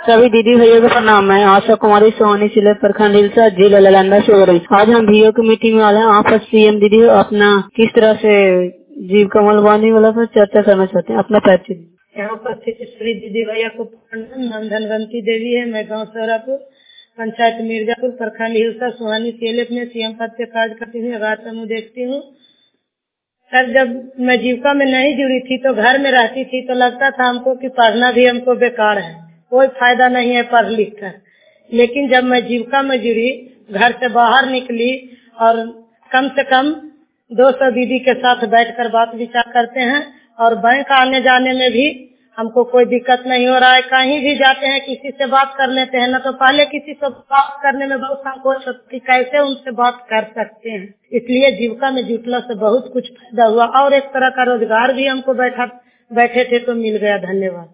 सभी दीदी भैया को प्रणाम। मैं आशा कुमारी सोहानी जिले प्रखंड हिलसा जिला नालंदा से हो रही। आज हम भैया की मीटिंग में वाले हैं। आप सीएम दीदी अपना किस तरह से जीविका मलवानी वाला पर चर्चा करना चाहते हैं, अपना परिचय। यहाँ उपस्थित श्री दीदी भैया को प्रणाम। नाम धनवंती देवी है। मैं गाँव सोरापुर पंचायत मिर्जापुर प्रखंड हिलसा सोहानी सीएलएफ में सीएम पद पे कार्य करती हूँ। आगार समूह देखती हूँ। सर, जब मैं जीविका में नहीं जुड़ी थी तो घर में रहती थी तो लगता था हमको कि पढ़ना भी हमको बेकार है, कोई फायदा नहीं है पढ़ लिख कर। लेकिन जब मैं जीविका में जुड़ी, घर से बाहर निकली और कम से कम 200 दीदी के साथ बैठकर बात विचार करते हैं और बैंक आने जाने में भी हमको कोई दिक्कत नहीं हो रहा है। कहीं भी जाते हैं किसी से बात कर लेते हैं, न तो पहले किसी से बात करने में बहुत संकोच होती, कैसे उनसे बात कर सकते हैं। इसलिए जीविका में जुटने से बहुत कुछ फायदा हुआ और एक तरह का रोजगार भी हमको बैठे थे तो मिल गया। धन्यवाद।